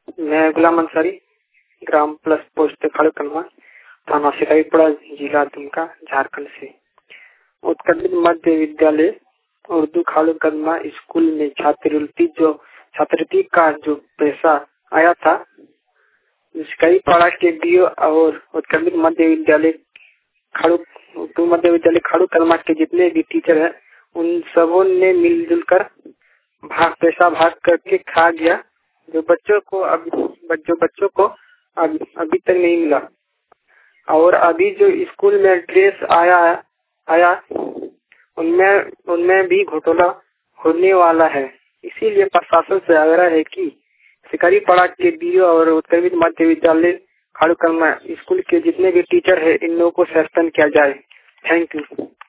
मैं गुलाम अंसारी, ग्राम plus post Khadkalma, थाना सिकाईपुरा, जिला दुमका, झारखंड से। उत्कर्मित मध्य विद्यालय उर्दू खड़कलमा स्कूल में छात्रवृत्ति का जो पैसा आया था, सिकाईपुरा के डीओ और उत्कर्मित मध्य विद्यालय खड़कलमा के जितने भी टीचर हैं, उन सबों ने मिलजुल कर पैसा भाग करके खा गया। जो बच्चों को अभी तक नहीं मिला। और अभी जो स्कूल में ड्रेस आया उनमें भी घोटाला होने वाला है। इसीलिए प्रशासन से आग्रह है कि सिकाईपुरा के डीओ और उत्कर्मित मध्य विद्यालय खड़कलमा स्कूल के जितने भी टीचर है, इन लोगों को सस्पेंड किया जाए। Thank you.